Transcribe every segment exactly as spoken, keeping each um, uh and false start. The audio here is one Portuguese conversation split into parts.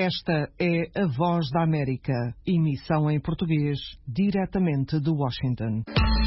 Esta é a Voz da América, emissão em português, diretamente de Washington.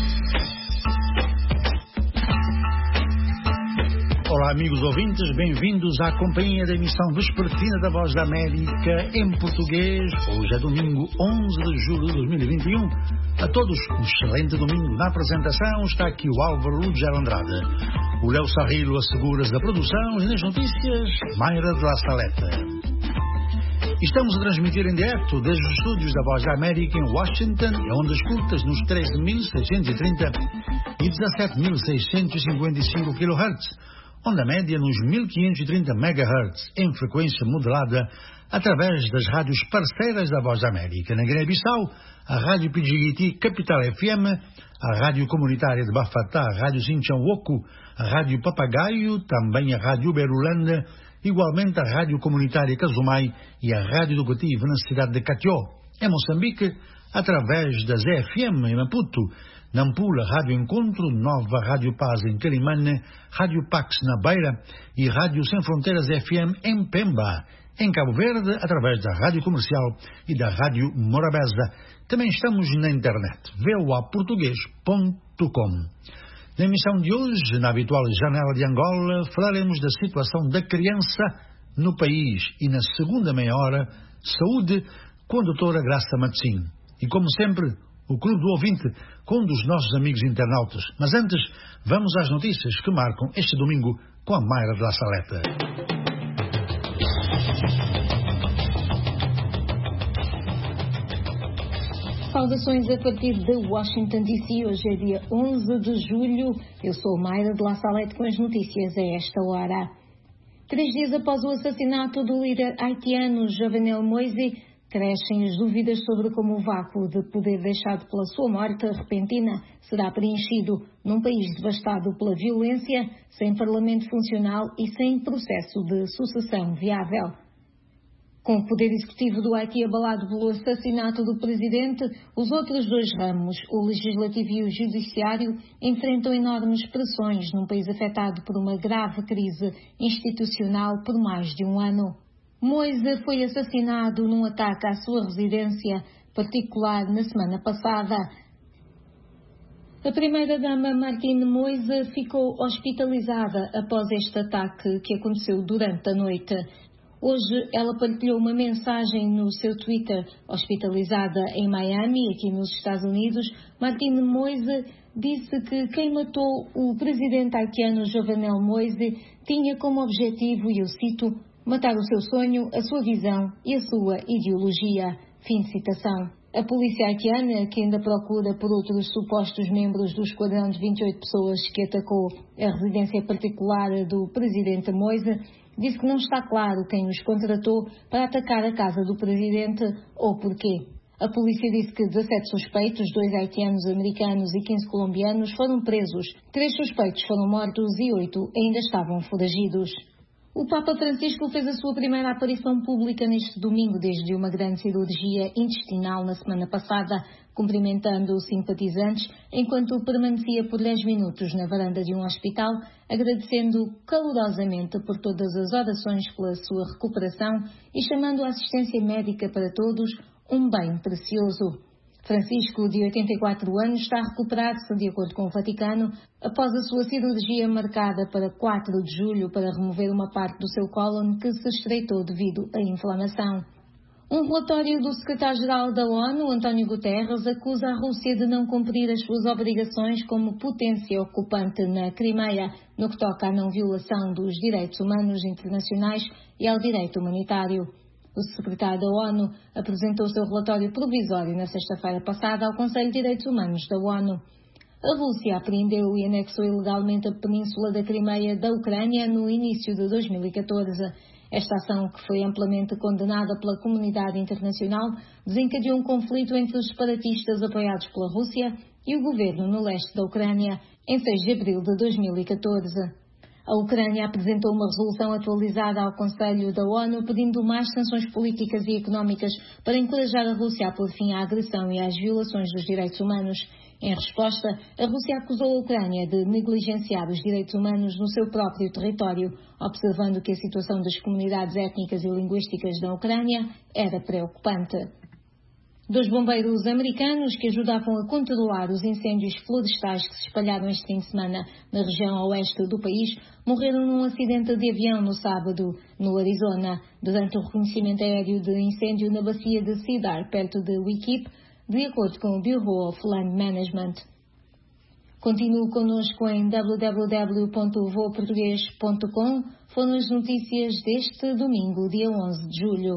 Olá, amigos ouvintes, bem-vindos à companhia da emissão vespertina da Voz da América em português. Hoje é domingo, onze de julho de dois mil e vinte e um. A todos, um excelente domingo. Na apresentação está aqui o Álvaro Lugero Andrade. O Léo Sarrilo assegura-se da produção e nas notícias, Mayra de la Saleta. Estamos a transmitir em direto desde os estúdios da Voz da América em Washington, onde escutas nos treze mil seiscentos e trinta e dezassete mil seiscentos e cinquenta e cinco quilohertz, onde a média nos mil quinhentos e trinta megahertz em frequência modulada através das rádios parceiras da Voz da América. Na Guiné-Bissau, a Rádio Pidjigiti Capital F M, a Rádio Comunitária de Bafatá, a Rádio Sinchão-Woku, a Rádio Papagaio, também a Rádio Berulanda, igualmente a Rádio Comunitária Casumai e a Rádio Educativa na cidade de Catió. Em Moçambique, através da Z F M em Maputo, Nampula, Rádio Encontro, Nova Rádio Paz em Quelimane, Rádio Pax na Beira e Rádio Sem Fronteiras F M em Pemba. Em Cabo Verde, através da Rádio Comercial e da Rádio Morabeza. Também estamos na internet, v o a português ponto com. Na emissão de hoje, na habitual janela de Angola, falaremos da situação da criança no país e, na segunda meia hora, saúde com a doutora Graça Matsim. E, como sempre, o Clube do Ouvinte com um dos nossos amigos internautas. Mas antes, vamos às notícias que marcam este domingo com a Mayra de la Saleta. Saudações a partir de Washington D C. Hoje é dia onze de julho. Eu sou Mayra de la Salete com as notícias a esta hora. Três dias após o assassinato do líder haitiano Jovenel Moïse, crescem as dúvidas sobre como o vácuo de poder deixado pela sua morte repentina será preenchido num país devastado pela violência, sem parlamento funcional e sem processo de sucessão viável. Com o poder executivo do Haiti abalado pelo assassinato do presidente, os outros dois ramos, o legislativo e o judiciário, enfrentam enormes pressões num país afetado por uma grave crise institucional por mais de um ano. Moïse foi assassinado num ataque à sua residência particular na semana passada. A primeira-dama Martine Moïse ficou hospitalizada após este ataque que aconteceu durante a noite. Hoje ela partilhou uma mensagem no seu Twitter. Hospitalizada em Miami, aqui nos Estados Unidos, Martine Moïse disse que quem matou o presidente haitiano Jovenel Moïse tinha como objetivo, e eu cito, matar o seu sonho, a sua visão e a sua ideologia. Fim de citação. A polícia haitiana, que ainda procura por outros supostos membros do esquadrão de vinte e oito pessoas que atacou a residência particular do presidente Moïse, disse que não está claro quem os contratou para atacar a casa do presidente ou porquê. A polícia disse que dezassete suspeitos, dois haitianos americanos e quinze colombianos, foram presos. Três suspeitos foram mortos e oito ainda estavam foragidos. O Papa Francisco fez a sua primeira aparição pública neste domingo desde uma grande cirurgia intestinal na semana passada, cumprimentando os simpatizantes enquanto permanecia por dez minutos na varanda de um hospital, agradecendo calorosamente por todas as orações pela sua recuperação e chamando a assistência médica para todos um bem precioso. Francisco, de oitenta e quatro anos, está a recuperar-se, de acordo com o Vaticano, após a sua cirurgia marcada para quatro de julho para remover uma parte do seu cólon que se estreitou devido à inflamação. Um relatório do secretário-geral da ONU, António Guterres, acusa a Rússia de não cumprir as suas obrigações como potência ocupante na Crimeia, no que toca à não violação dos direitos humanos internacionais e ao direito humanitário. O secretário da ONU apresentou o seu relatório provisório na sexta-feira passada ao Conselho de Direitos Humanos da ONU. A Rússia apreendeu e anexou ilegalmente a península da Crimeia da Ucrânia no início de dois mil e catorze. Esta ação, que foi amplamente condenada pela comunidade internacional, desencadeou um conflito entre os separatistas apoiados pela Rússia e o governo no leste da Ucrânia, em seis de abril de dois mil e catorze. A Ucrânia apresentou uma resolução atualizada ao Conselho da ONU pedindo mais sanções políticas e económicas para encorajar a Rússia a pôr fim à agressão e às violações dos direitos humanos. Em resposta, a Rússia acusou a Ucrânia de negligenciar os direitos humanos no seu próprio território, observando que a situação das comunidades étnicas e linguísticas da Ucrânia era preocupante. Dois bombeiros americanos que ajudavam a controlar os incêndios florestais que se espalharam este fim de semana na região oeste do país morreram num acidente de avião no sábado, no Arizona, durante o reconhecimento aéreo de incêndio na bacia de Cedar, perto de Wickip, de acordo com o Bureau of Land Management. Continue connosco em w w w ponto voo português ponto com. Foram as notícias deste domingo, dia onze de julho.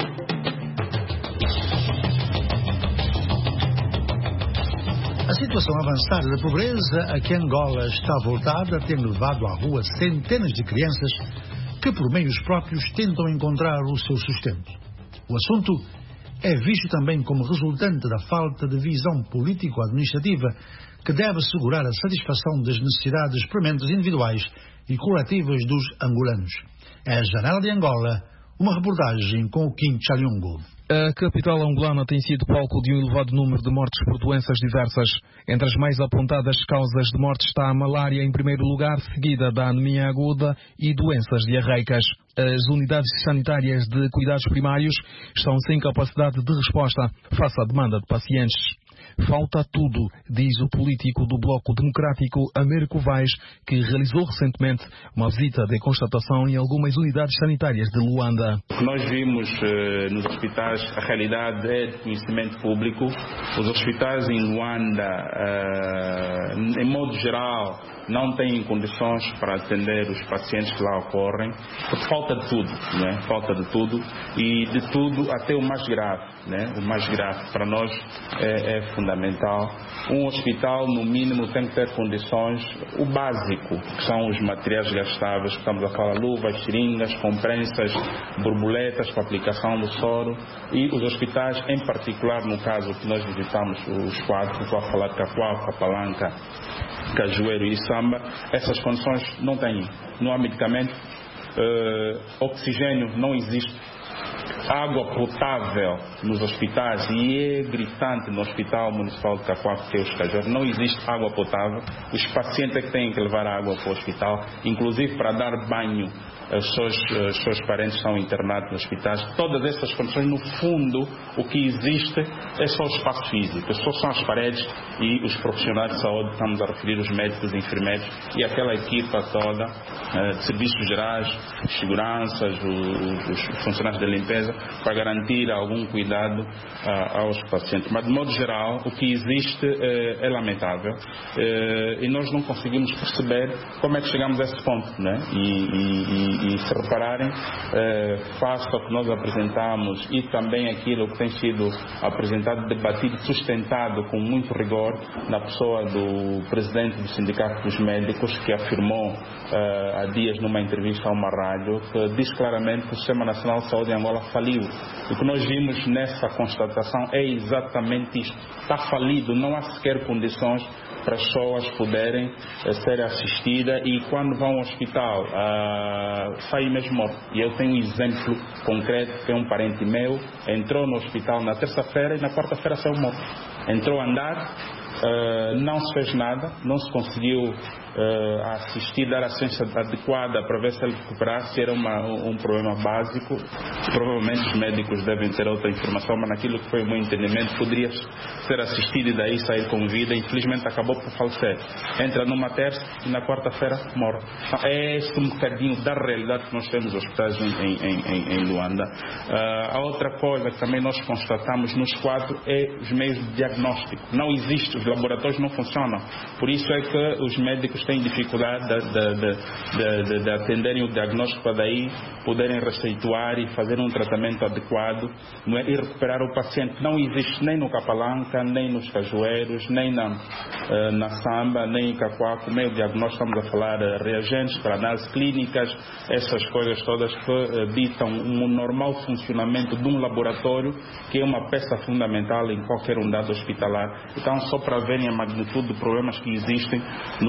A situação avançada da pobreza a que Angola está voltada tem levado à rua centenas de crianças que, por meios próprios, tentam encontrar o seu sustento. O assunto é visto também como resultante da falta de visão político-administrativa que deve assegurar a satisfação das necessidades prementes individuais e coletivas dos angolanos. É a Janela de Angola, uma reportagem com o Kim Chalhungo. A capital angolana tem sido palco de um elevado número de mortes por doenças diversas. Entre as mais apontadas causas de morte está a malária em primeiro lugar, seguida da anemia aguda e doenças diarreicas. As unidades sanitárias de cuidados primários estão sem capacidade de resposta face à demanda de pacientes. Falta tudo, diz o político do Bloco Democrático Américo Vaz, que realizou recentemente uma visita de constatação em algumas unidades sanitárias de Luanda. O que nós vimos eh, nos hospitais, a realidade é de conhecimento público. Os hospitais em Luanda, eh, em modo geral, não têm condições para atender os pacientes que lá ocorrem, porque falta de tudo, né? Falta de tudo e de tudo até o mais grave, né? O mais grave para nós é, é fundamental. Um hospital, no mínimo, tem que ter condições, o básico, que são os materiais gastáveis, estamos a falar luvas, seringas, comprensas, borboletas para aplicação do soro, e os hospitais, em particular, no caso que nós visitamos os quatro, estou a falar de Cacoal, Capalanca, Cajueiro e Samba, essas condições não têm. Não há medicamento, uh, oxigênio não existe, água potável nos hospitais, e é gritante no Hospital Municipal de Cacoal, que é os Cajueiros, não existe água potável. Os pacientes é que têm que levar água para o hospital, inclusive para dar banho. Os seus, os seus parentes são internados nos hospitais. Todas essas condições, no fundo, o que existe é só o espaço físico, só são as paredes e os profissionais de saúde, estamos a referir os médicos, enfermeiros e aquela equipa toda de serviços gerais, seguranças, os, os funcionários de limpeza, para garantir algum cuidado uh, aos pacientes. Mas, de modo geral, o que existe uh, é lamentável uh, e nós não conseguimos perceber como é que chegamos a esse ponto, né? E, e, e se repararem, uh, face ao que nós apresentamos e também aquilo que tem sido apresentado, debatido, sustentado com muito rigor na pessoa do presidente do Sindicato dos Médicos, que afirmou uh, há dias numa entrevista a uma rádio, que diz claramente que o Sistema Nacional de Saúde em Angola faliu. O que nós vimos nessa constatação é exatamente isto. Está falido, não há sequer condições para as pessoas poderem uh, ser assistidas, e quando vão ao hospital uh, saem mesmo mortos. E eu tenho um exemplo concreto, que é um parente meu, entrou no hospital na terça-feira e na quarta-feira saiu morto. Entrou a andar, uh, não se fez nada, não se conseguiu Uh, assistir, dar assistência adequada para ver se ele recuperasse. Era uma, um problema básico. Provavelmente os médicos devem ter outra informação, mas naquilo que foi o meu entendimento, poderia ser assistido e daí sair com vida. Infelizmente acabou por falecer. Entra numa terça e na quarta-feira morre. Então, é esse um bocadinho da realidade que nós temos nos hospitais em, em, em, em Luanda. Uh, a outra coisa que também nós constatamos nos quadros é os meios de diagnóstico. Não existe, os laboratórios não funcionam. Por isso é que os médicos têm dificuldade de, de, de, de, de atenderem o diagnóstico para daí poderem receituar e fazer um tratamento adequado, não é? E recuperar o paciente. Não existe nem no Capalanca, nem nos Cajueiros, nem na, na Samba, nem em Cacoaco. Meio diagnóstico, estamos a falar de reagentes para análises clínicas, essas coisas todas que ditam um normal funcionamento de um laboratório, que é uma peça fundamental em qualquer unidade hospitalar. Então, só para verem a magnitude de problemas que existem no, no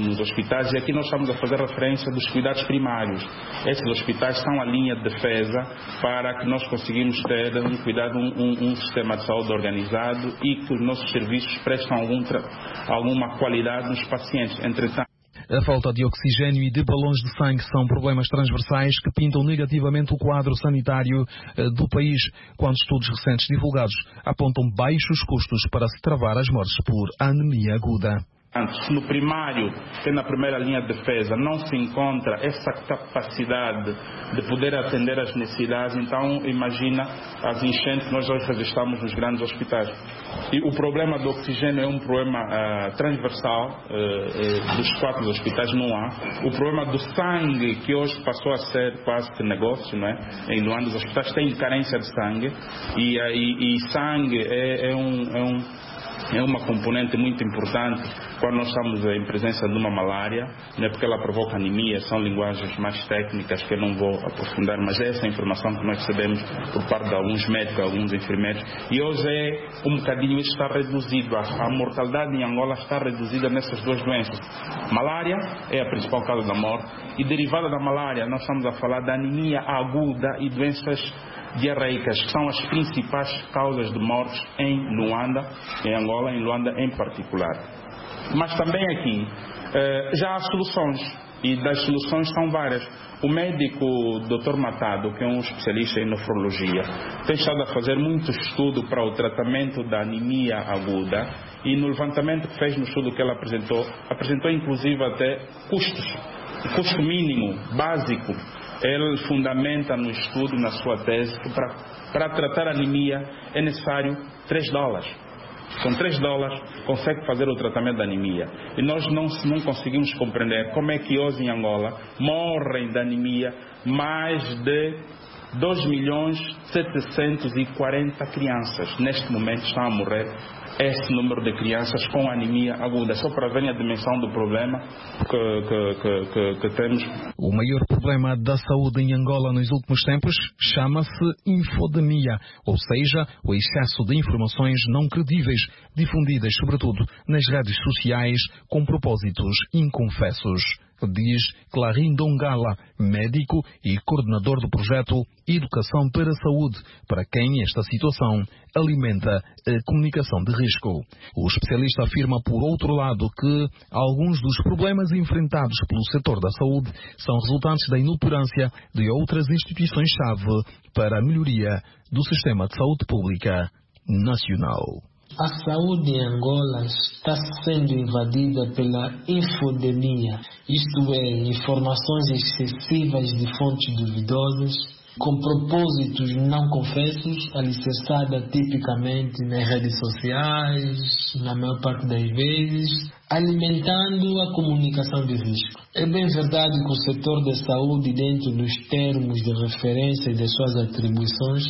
nos hospitais, e aqui nós estamos a fazer referência dos cuidados primários. Esses hospitais são a linha de defesa para que nós conseguimos ter um cuidado, um, um, um sistema de saúde organizado e que os nossos serviços prestam algum, alguma qualidade nos pacientes. Entretanto, a falta de oxigênio e de balões de sangue são problemas transversais que pintam negativamente o quadro sanitário do país, quando estudos recentes divulgados apontam baixos custos para se travar as mortes por anemia aguda. Se no primário, que é na primeira linha de defesa, não se encontra essa capacidade de poder atender às necessidades, então imagina as enchentes que nós hoje registramos nos grandes hospitais. E o problema do oxigênio é um problema uh, transversal uh, uh, dos quatro hospitais, não há. O problema do sangue, que hoje passou a ser quase que negócio, não é? Em Luanda, os hospitais têm carência de sangue e, uh, e, e sangue é, é um... É um É uma componente muito importante quando nós estamos em presença de uma malária, né, porque ela provoca anemia. São linguagens mais técnicas que eu não vou aprofundar, mas é essa a informação que nós recebemos por parte de alguns médicos, alguns enfermeiros. E hoje é um bocadinho isso está reduzido. A, a mortalidade em Angola está reduzida nessas duas doenças. Malária é a principal causa da morte e derivada da malária nós estamos a falar da anemia aguda e doenças diarreicas, que são as principais causas de mortes em Luanda, em Angola, em Luanda em particular. Mas também aqui eh, já há soluções, e das soluções são várias. O médico doutor Matado, que é um especialista em nefrologia, tem estado a fazer muito estudo para o tratamento da anemia aguda, e no levantamento que fez no estudo que ele apresentou, apresentou inclusive até custos, o custo mínimo, básico. Ele fundamenta no estudo, na sua tese, que para, para tratar anemia é necessário três dólares. Com três dólares consegue fazer o tratamento da anemia. E nós não, não conseguimos compreender como é que hoje em Angola morrem de anemia mais de dois milhões setecentos e quarenta crianças. Neste momento estão a morrer esse número de crianças com anemia aguda, só para verem a dimensão do problema que, que, que, que, que temos. O maior problema da saúde em Angola nos últimos tempos chama-se infodemia, ou seja, o excesso de informações não credíveis, difundidas sobretudo nas redes sociais com propósitos inconfessos. Diz Clarim Dongala, médico e coordenador do projeto Educação para a Saúde, para quem esta situação alimenta a comunicação de risco. O especialista afirma, por outro lado, que alguns dos problemas enfrentados pelo setor da saúde são resultantes da inoperância de outras instituições-chave para a melhoria do sistema de saúde pública nacional. A saúde em Angola está sendo invadida pela infodemia, isto é, informações excessivas de fontes duvidosas, com propósitos não confessos, alicerçada tipicamente nas redes sociais, na maior parte das vezes, alimentando a comunicação de risco. É bem verdade que o setor da saúde, dentro dos termos de referência e das suas atribuições,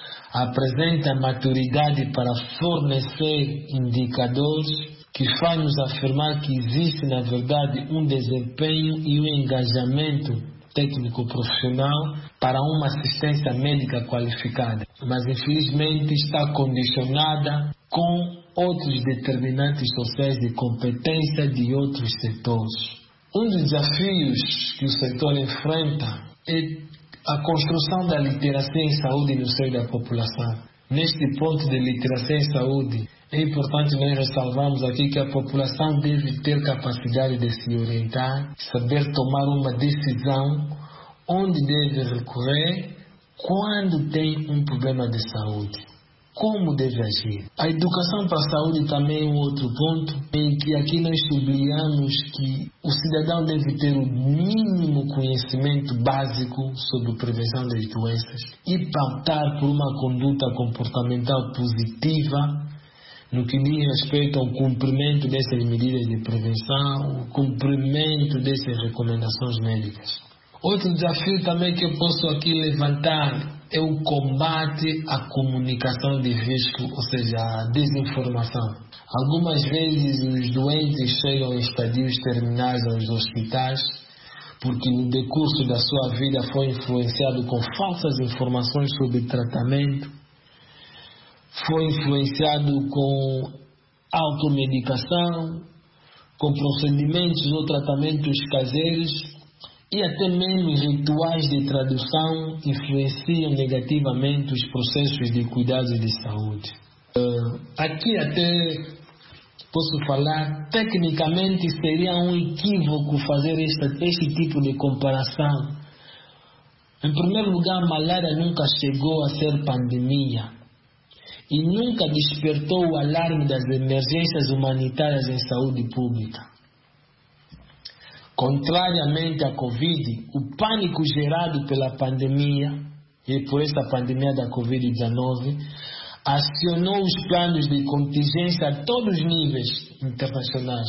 apresenta maturidade para fornecer indicadores que faz-nos afirmar que existe, na verdade, um desempenho e um engajamento técnico-profissional para uma assistência médica qualificada. Mas, infelizmente, está condicionada com outros determinantes sociais de competência de outros setores. Um dos desafios que o setor enfrenta é a construção da literacia em saúde no seio da população. Neste ponto de literacia em saúde, é importante nós ressalvarmos aqui que a população deve ter capacidade de se orientar, saber tomar uma decisão onde deve recorrer quando tem um problema de saúde. Como deve agir? A educação para a saúde também é um outro ponto, em que aqui nós sublinhamos que o cidadão deve ter o mínimo conhecimento básico sobre prevenção das doenças e pautar por uma conduta comportamental positiva no que diz respeito ao cumprimento dessas medidas de prevenção, o cumprimento dessas recomendações médicas. Outro desafio também que eu posso aqui levantar é o combate à comunicação de risco, ou seja, à desinformação. Algumas vezes os doentes chegam em estadios terminais aos hospitais porque no decurso da sua vida foi influenciado com falsas informações sobre tratamento, foi influenciado com automedicação, com procedimentos ou tratamentos caseiros e até mesmo rituais de tradução influenciam negativamente os processos de cuidados de saúde. Uh, aqui até posso falar, tecnicamente seria um equívoco fazer esta, este tipo de comparação. Em primeiro lugar, a malária nunca chegou a ser pandemia e nunca despertou o alarme das emergências humanitárias em saúde pública. Contrariamente à Covid, o pânico gerado pela pandemia, e por esta pandemia da covid dezenove, acionou os planos de contingência a todos os níveis internacionais.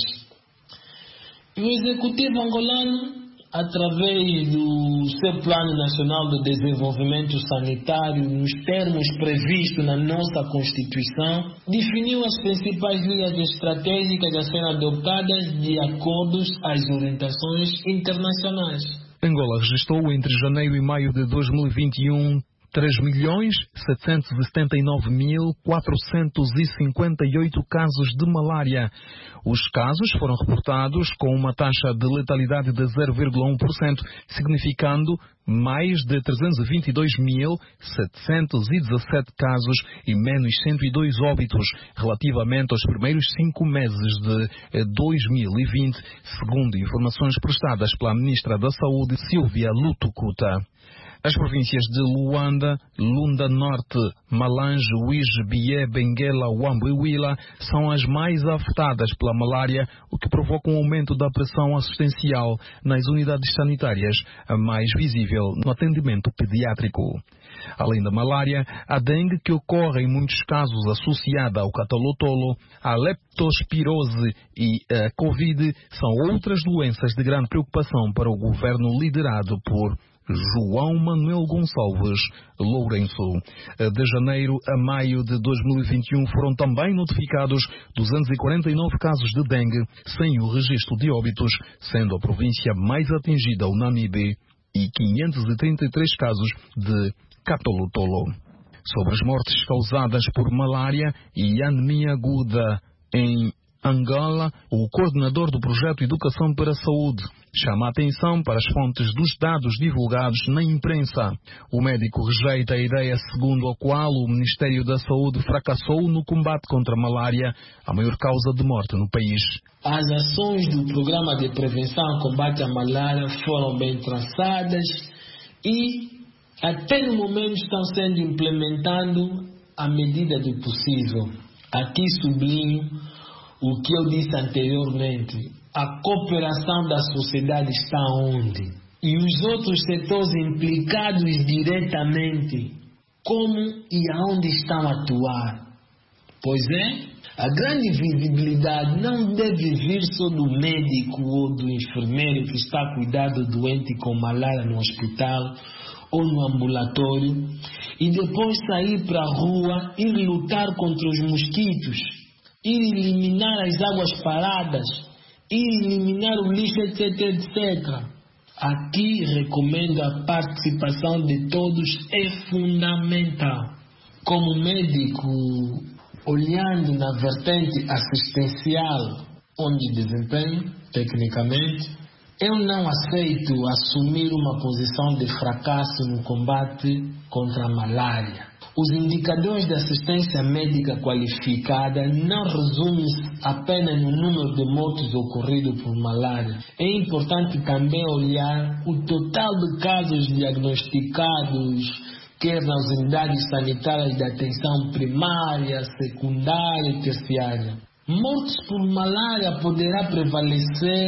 E o Executivo angolano, através do seu Plano Nacional de Desenvolvimento Sanitário, nos termos previstos na nossa Constituição, definiu as principais linhas estratégicas a serem adotadas de acordo às orientações internacionais. Angola registrou entre janeiro e maio de dois mil e vinte e um três milhões setecentos e setenta e nove mil quatrocentos e cinquenta e oito casos de malária. Os casos foram reportados com uma taxa de letalidade de zero vírgula um por cento, significando mais de trezentos e vinte e dois mil setecentos e dezassete casos e menos cento e dois óbitos relativamente aos primeiros cinco meses de dois mil e vinte, segundo informações prestadas pela Ministra da Saúde, Silvia Lutukuta. As províncias de Luanda, Lunda Norte, Malange, Uige, Bié, Benguela, Huambo e Huila são as mais afetadas pela malária, o que provoca um aumento da pressão assistencial nas unidades sanitárias, a mais visível no atendimento pediátrico. Além da malária, a dengue, que ocorre em muitos casos associada ao catalotolo, a leptospirose e a Covid, são outras doenças de grande preocupação para o governo liderado por João Manuel Gonçalves Lourenço. De janeiro a maio de dois mil e vinte e um foram também notificados duzentos e quarenta e nove casos de dengue, sem o registro de óbitos, sendo a província mais atingida o Namibe, e quinhentos e trinta e três casos de catalotolo. Sobre as mortes causadas por malária e anemia aguda em Angola, o coordenador do projeto Educação para a Saúde chama a atenção para as fontes dos dados divulgados na imprensa. O médico rejeita a ideia segundo a qual o Ministério da Saúde fracassou no combate contra a malária, a maior causa de morte no país. As ações do Programa de Prevenção e Combate à Malária foram bem traçadas e até no momento estão sendo implementadas à medida do possível. Aqui sublinho o que eu disse anteriormente: a cooperação da sociedade está onde? E os outros setores implicados diretamente, como e aonde estão a atuar? Pois é, a grande visibilidade não deve vir só do médico ou do enfermeiro que está a cuidar do doente com malária no hospital ou no ambulatório e depois sair para a rua e lutar contra os mosquitos, ir eliminar as águas paradas, ir eliminar o lixo, etc, etcétera. Aqui recomendo a participação de todos, é fundamental. Como médico, olhando na vertente assistencial, onde desempenho, tecnicamente, eu não aceito assumir uma posição de fracasso no combate contra a malária. Os indicadores de assistência médica qualificada não resumem-se apenas no número de mortes ocorridos por malária. É importante também olhar o total de casos diagnosticados, quer nas unidades sanitárias de atenção primária, secundária e terciária. Mortes por malária poderá prevalecer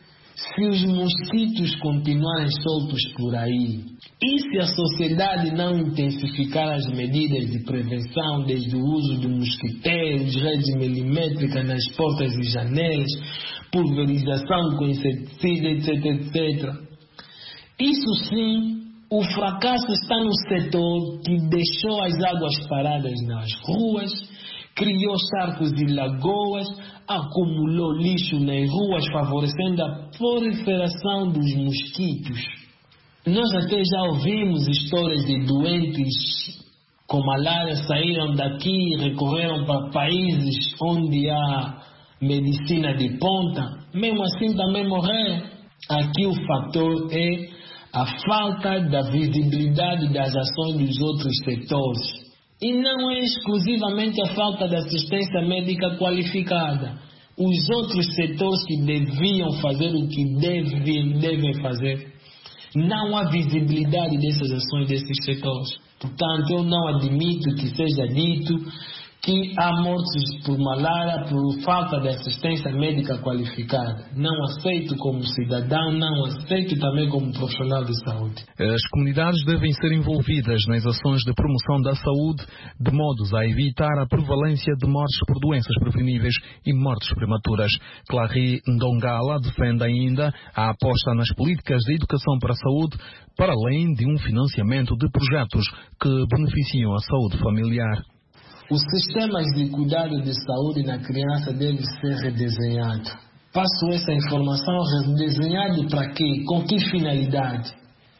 se os mosquitos continuarem soltos por aí. E se a sociedade não intensificar as medidas de prevenção, desde o uso de mosquiteiros, redes milimétricas nas portas e janelas, pulverização com inseticida, etc, etcétera. Isso sim, o fracasso está no setor que deixou as águas paradas nas ruas, criou charcos e lagoas, acumulou lixo nas ruas, favorecendo a proliferação dos mosquitos. Nós até já ouvimos histórias de doentes com malária saíram daqui e recorreram para países onde há medicina de ponta, mesmo assim também morrer. Aqui o fator é a falta da visibilidade das ações dos outros setores. E não é exclusivamente a falta de assistência médica qualificada. Os outros setores que deviam fazer o que devem, devem fazer, não há visibilidade dessas ações desses setores. Portanto, eu não admito que seja dito que há mortes por malária por falta de assistência médica qualificada. Não aceito como cidadão, não aceito também como profissional de saúde. As comunidades devem ser envolvidas nas ações de promoção da saúde, de modos a evitar a prevalência de mortes por doenças preveníveis e mortes prematuras. Clary Ndongala defende ainda a aposta nas políticas de educação para a saúde, para além de um financiamento de projetos que beneficiam a saúde familiar. Os sistemas de cuidado de saúde na criança devem ser redesenhados. Passo essa informação redesenhado para quê? Com que finalidade?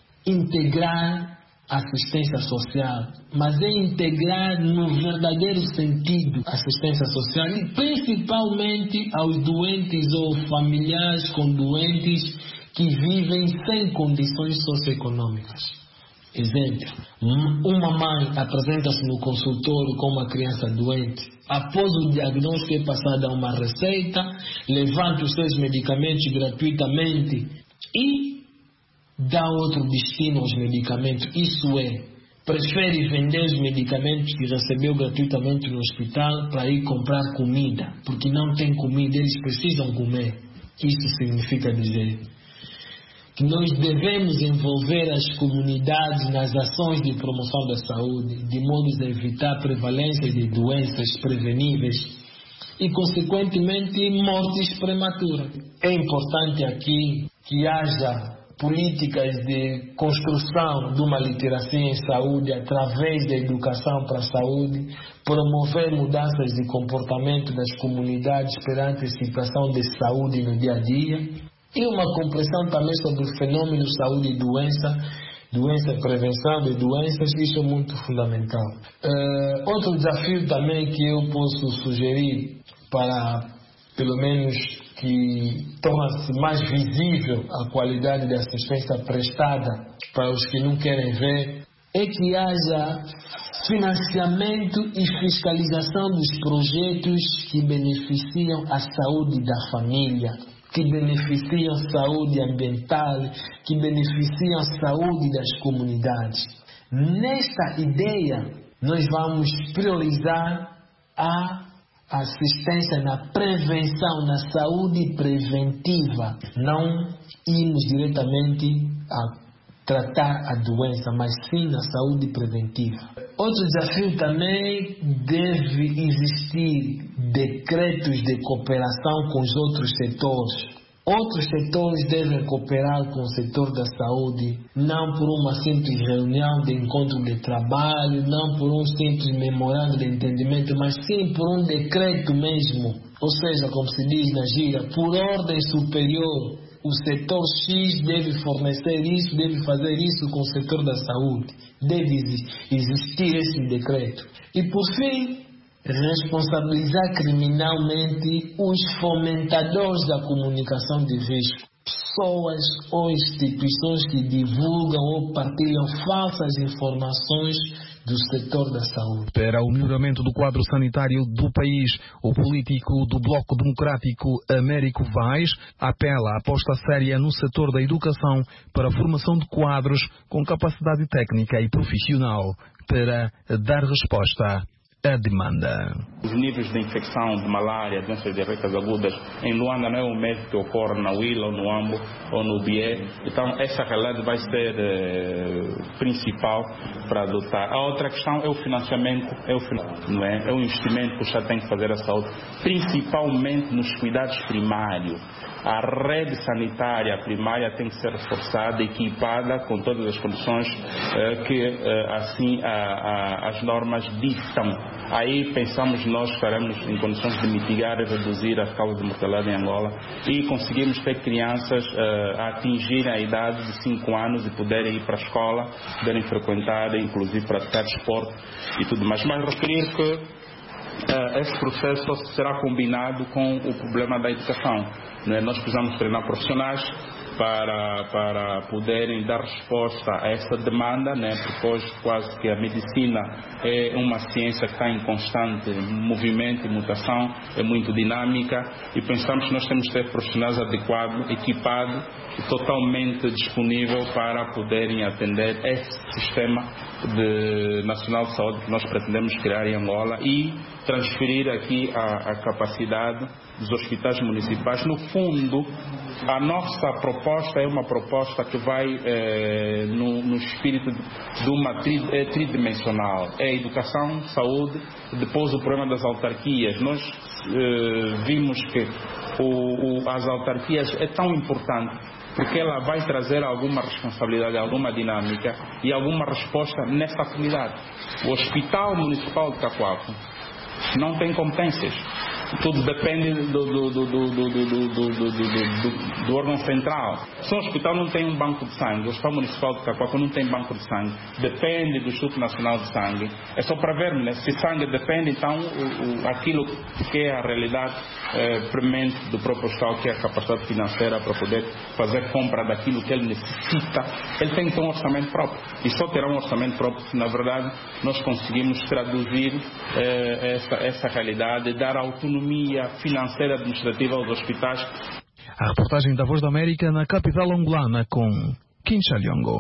Integrar assistência social, mas é integrar no verdadeiro sentido assistência social e principalmente aos doentes ou familiares com doentes que vivem sem condições socioeconômicas. Exemplo, uma mãe apresenta-se no consultório com uma criança doente. Após o diagnóstico é passada uma receita, levanta os seus medicamentos gratuitamente e dá outro destino aos medicamentos. Isso é, prefere vender os medicamentos que recebeu gratuitamente no hospital para ir comprar comida, porque não tem comida, eles precisam comer. Isso significa dizer que nós devemos envolver as comunidades nas ações de promoção da saúde, de modo a evitar a prevalência de doenças preveníveis e, consequentemente, mortes prematuras. É importante aqui que haja políticas de construção de uma literacia em saúde através da educação para a saúde, promover mudanças de comportamento das comunidades perante a situação de saúde no dia a dia, e uma compreensão também sobre o fenômeno de saúde e doença, doença e prevenção de doenças, isso é muito fundamental. Uh, outro desafio também que eu posso sugerir para, pelo menos, que torna-se mais visível a qualidade de assistência prestada para os que não querem ver, é que haja financiamento e fiscalização dos projetos que beneficiam a saúde da família, que beneficiam a saúde ambiental, que beneficiam a saúde das comunidades. Nesta ideia, nós vamos priorizar a assistência na prevenção, na saúde preventiva, não irmos diretamente a tratar a doença, mas sim na saúde preventiva. Outro desafio também, deve existir decretos de cooperação com os outros setores. Outros setores devem cooperar com o setor da saúde, não por uma simples reunião de encontro de trabalho, não por um simples memorando de entendimento, mas sim por um decreto mesmo. Ou seja, como se diz na gíria, por ordem superior, o setor X deve fornecer isso, deve fazer isso com o setor da saúde. Deve existir esse decreto. E por fim, responsabilizar criminalmente os fomentadores da comunicação de risco, pessoas ou instituições que divulgam ou partilham falsas informações do setor da saúde. Para o melhoramento do quadro sanitário do país, o político do Bloco Democrático Américo Vaz apela à aposta séria no setor da educação para a formação de quadros com capacidade técnica e profissional para dar resposta à demanda. Os níveis de infecção de malária, doenças diarreicas agudas em Luanda não é o mesmo que ocorre na Huila, ou no Ambo, ou no Bié. Então essa realidade vai ser eh, principal para adotar. A outra questão é o financiamento, é o, não é? É o investimento que o Estado tem que fazer à saúde, principalmente nos cuidados primários. A rede sanitária primária tem que ser reforçada, equipada com todas as condições eh, que eh, assim a, a, as normas ditam. Aí pensamos nós estaremos em condições de mitigar e reduzir as causas de mortalidade em Angola e conseguimos ter crianças uh, a atingirem a idade de cinco anos e poderem ir para a escola, poderem frequentar, inclusive praticar desporto e tudo mais. Mas referir que esse processo será combinado com o problema da educação. Né? Nós precisamos treinar profissionais para, para poderem dar resposta a essa demanda, né? Porque hoje quase que a medicina é uma ciência que está em constante movimento e mutação, é muito dinâmica, e pensamos que nós temos que ter profissionais adequados, equipados e totalmente disponíveis para poderem atender esse sistema de, nacional de saúde que nós pretendemos criar em Angola e transferir aqui a, a capacidade dos hospitais municipais. No fundo, a nossa proposta é uma proposta que vai eh, no, no espírito de uma tri, é, tridimensional. É educação, saúde, depois o problema das autarquias. Nós eh, vimos que o, o, as autarquias é tão importante porque ela vai trazer alguma responsabilidade, alguma dinâmica e alguma resposta nessa comunidade. O Hospital Municipal de Cacoalco não tem competências. Tudo depende do, do, do, do, do, do, do, do, do, do órgão central. Se o hospital não tem um banco de sangue, o Hospital Municipal de Cacoalco não tem banco de sangue, depende do Instituto Nacional de Sangue. É só para ver, né? Se sangue depende, então o, o, aquilo que é a realidade é, premente do próprio hospital, que é a capacidade financeira para poder fazer compra daquilo que ele necessita, ele tem que ter um orçamento próprio. E só terá um orçamento próprio se, na verdade, nós conseguimos traduzir é, essa, essa realidade e dar autonomia financeira e administrativa aos hospitais. A reportagem da Voz da América na capital angolana com Kincha Liongo.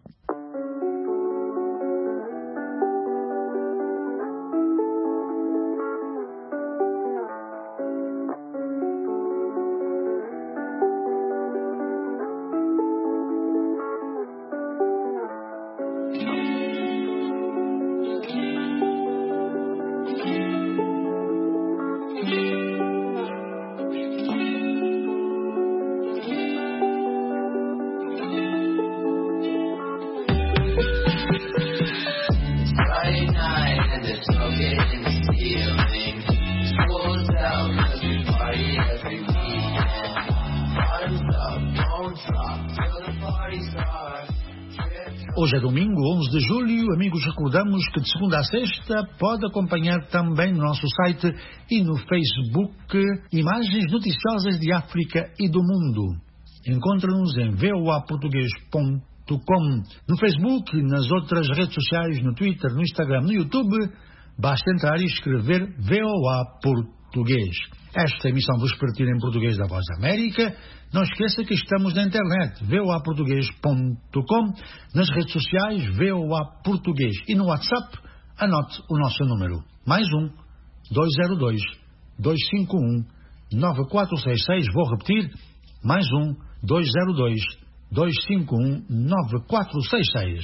Hoje é domingo, onze de julho. Amigos, recordamos que de segunda a sexta pode acompanhar também no nosso site e no Facebook imagens noticiosas de África e do mundo. Encontra-nos em v o a português ponto com. No Facebook, nas outras redes sociais, no Twitter, no Instagram, no YouTube, basta entrar e escrever V O A Português. Esta emissão vespertina em português da Voz da América. Não esqueça que estamos na internet, v o a português ponto com, nas redes sociais, V O A Português, e no WhatsApp, anote o nosso número. Mais um, dois zero dois, dois cinco um, nove quatro seis seis. Vou repetir, mais um, dois zero dois, dois cinco um, nove quatro seis seis.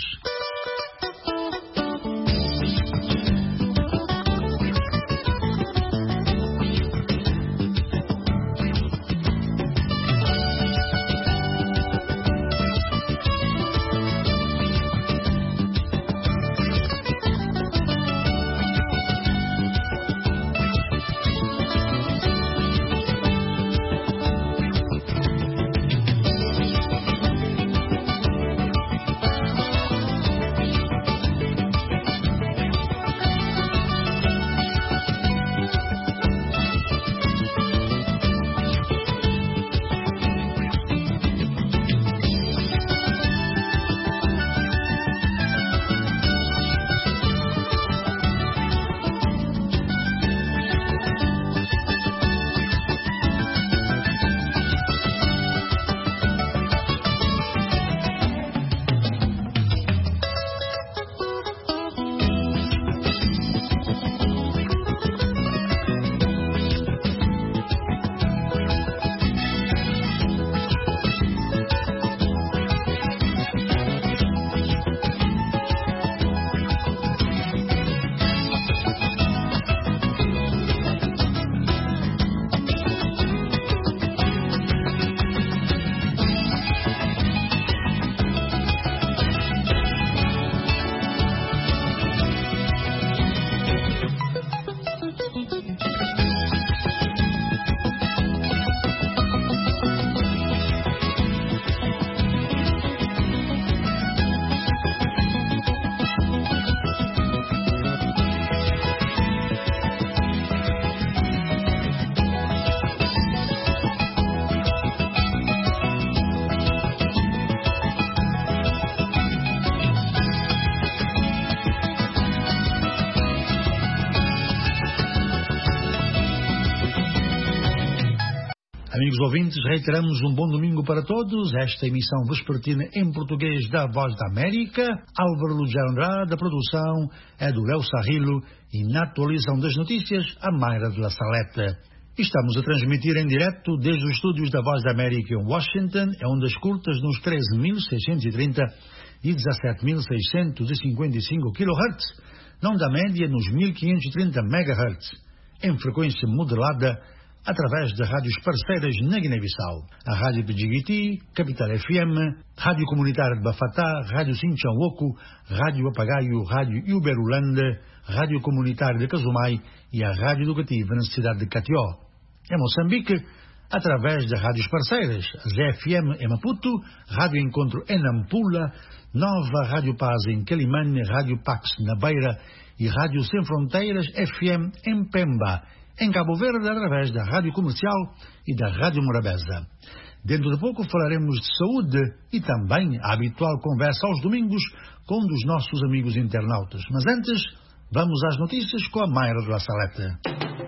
Amigos ouvintes, reiteramos um bom domingo para todos. Esta emissão vespertina em português da Voz da América. Álvaro Lugero Andrade, da produção é do Léo Sarrilo e na atualização das notícias, a Mayra de la Salete. Estamos a transmitir em direto desde os estúdios da Voz da América em Washington, é ondas curtas nos treze mil seiscentos e trinta e dezassete mil seiscentos e cinquenta e cinco quilohertz, na onda média nos mil quinhentos e trinta megahertz, em frequência modelada através de rádios parceiras na Guiné-Bissau, a Rádio Pidjigiti, Capital F M, Rádio Comunitária de Bafatá, Rádio Sinchauoco, Rádio Apagaio, Rádio Uberulândia, Rádio Comunitária de Casumai e a Rádio Educativa na cidade de Catió. Em Moçambique, através de rádios parceiras, Z F M em Maputo, Rádio Encontro em Nampula, Nova Rádio Paz em Quelimane, Rádio Pax na Beira e Rádio Sem Fronteiras F M em Pemba, em Cabo Verde, através da Rádio Comercial e da Rádio Morabeza. Dentro de pouco falaremos de saúde e também a habitual conversa aos domingos com um dos nossos amigos internautas. Mas antes, vamos às notícias com a Mayra de la Salete.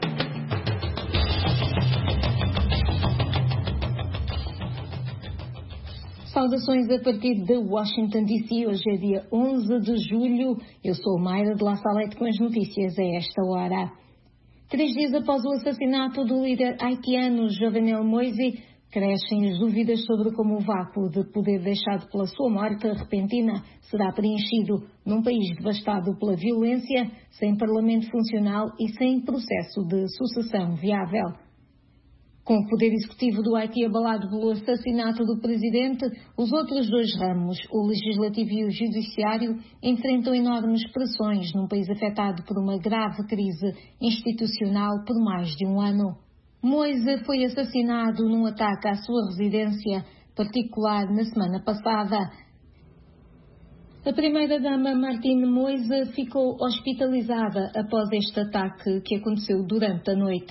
Saudações a partir de Washington D C. Hoje é dia onze de julho. Eu sou Mayra de la Salete com as notícias a esta hora. Três dias após o assassinato do líder haitiano Jovenel Moïse, crescem as dúvidas sobre como o vácuo de poder deixado pela sua morte repentina será preenchido num país devastado pela violência, sem parlamento funcional e sem processo de sucessão viável. Com o poder executivo do Haiti abalado pelo assassinato do presidente, os outros dois ramos, o legislativo e o judiciário, enfrentam enormes pressões num país afetado por uma grave crise institucional por mais de um ano. Moïse foi assassinado num ataque à sua residência particular na semana passada. A primeira-dama Martine Moïse ficou hospitalizada após este ataque que aconteceu durante a noite.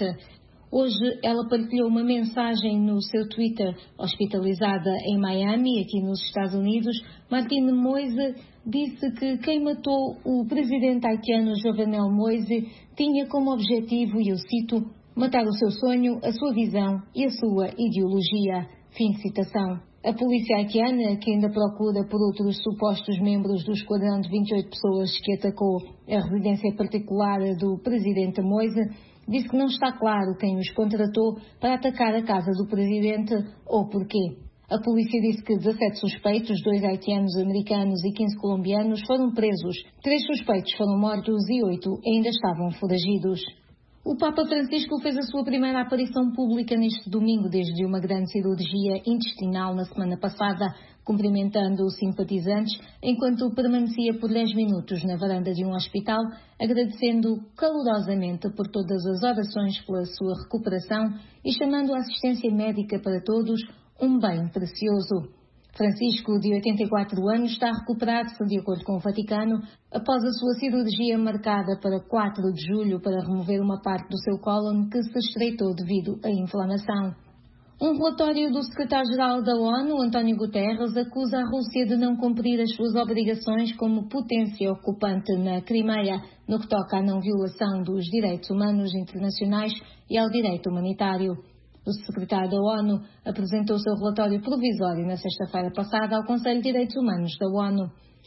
Hoje ela partilhou uma mensagem no seu Twitter. Hospitalizada em Miami, aqui nos Estados Unidos, Martine Moïse disse que quem matou o presidente haitiano Jovenel Moïse tinha como objetivo, e eu cito, matar o seu sonho, a sua visão e a sua ideologia. Fim de citação. A polícia haitiana, que ainda procura por outros supostos membros do esquadrão de vinte e oito pessoas que atacou a residência particular do presidente Moïse, disse que não está claro quem os contratou para atacar a casa do presidente ou porquê. A polícia disse que dezassete suspeitos, dois haitianos americanos e quinze colombianos, foram presos. Três suspeitos foram mortos e oito ainda estavam foragidos. O Papa Francisco fez a sua primeira aparição pública neste domingo desde uma grande cirurgia intestinal na semana passada, cumprimentando simpatizantes enquanto permanecia por dez minutos na varanda de um hospital, agradecendo calorosamente por todas as orações pela sua recuperação e chamando a assistência médica para todos um bem precioso. Francisco, de oitenta e quatro anos, está a recuperar-se, de acordo com o Vaticano, após a sua cirurgia marcada para quatro de julho para remover uma parte do seu cólon que se estreitou devido à inflamação. Um relatório do secretário-geral da ONU, António Guterres, acusa a Rússia de não cumprir as suas obrigações como potência ocupante na Crimeia, no que toca à não violação dos direitos humanos internacionais e ao direito humanitário. O secretário da ONU apresentou o seu relatório provisório na sexta-feira passada ao Conselho de Direitos Humanos da ONU.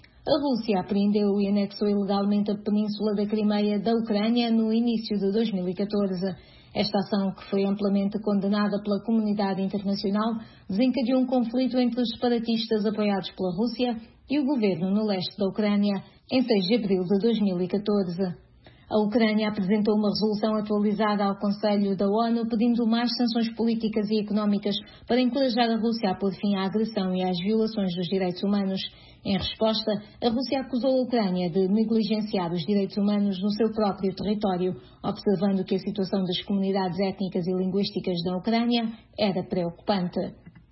A Rússia apreendeu e anexou ilegalmente a península da Crimeia da Ucrânia no início de dois mil e catorze. Esta ação, que foi amplamente condenada pela comunidade internacional, desencadeou um conflito entre os separatistas apoiados pela Rússia e o governo no leste da Ucrânia em seis de abril de dois mil e catorze. A Ucrânia apresentou uma resolução atualizada ao Conselho da ONU pedindo mais sanções políticas e económicas para encorajar a Rússia a pôr fim à agressão e às violações dos direitos humanos. Em resposta, a Rússia acusou a Ucrânia de negligenciar os direitos humanos no seu próprio território, observando que a situação das comunidades étnicas e linguísticas da Ucrânia era preocupante.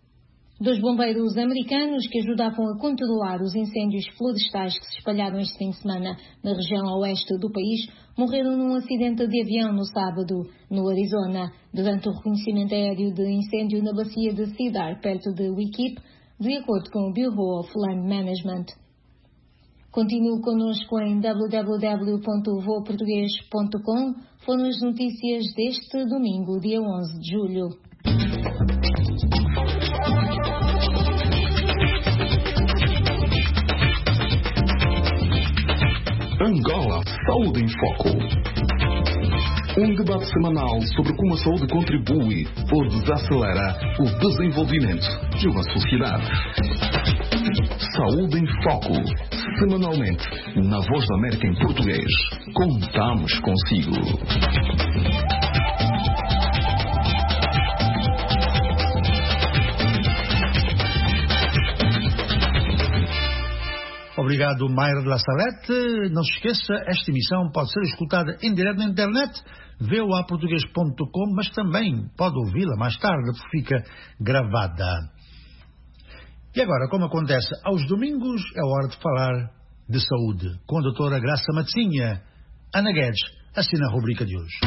Dois bombeiros americanos que ajudavam a controlar os incêndios florestais que se espalharam este fim de semana na região oeste do país morreram num acidente de avião no sábado, no Arizona, durante o reconhecimento aéreo de incêndio na bacia de Cedar, perto de Wickip, de acordo com o Bureau of Land Management. Continue connosco em w w w ponto voo português ponto com. Foram as notícias deste domingo, dia onze de julho. Angola Saúde em Foco. Um debate semanal sobre como a saúde contribui ou desacelera o desenvolvimento de uma sociedade. Saúde em Foco. Semanalmente, na Voz da América em português. Contamos consigo. Obrigado, Mayra de La Salette. Não se esqueça, esta emissão pode ser escutada em direto na internet, v o a português ponto com, mas também pode ouvi-la mais tarde, porque fica gravada. E agora, como acontece aos domingos, é hora de falar de saúde, com a doutora Graça Matzinha. Ana Guedes assina a rubrica de hoje.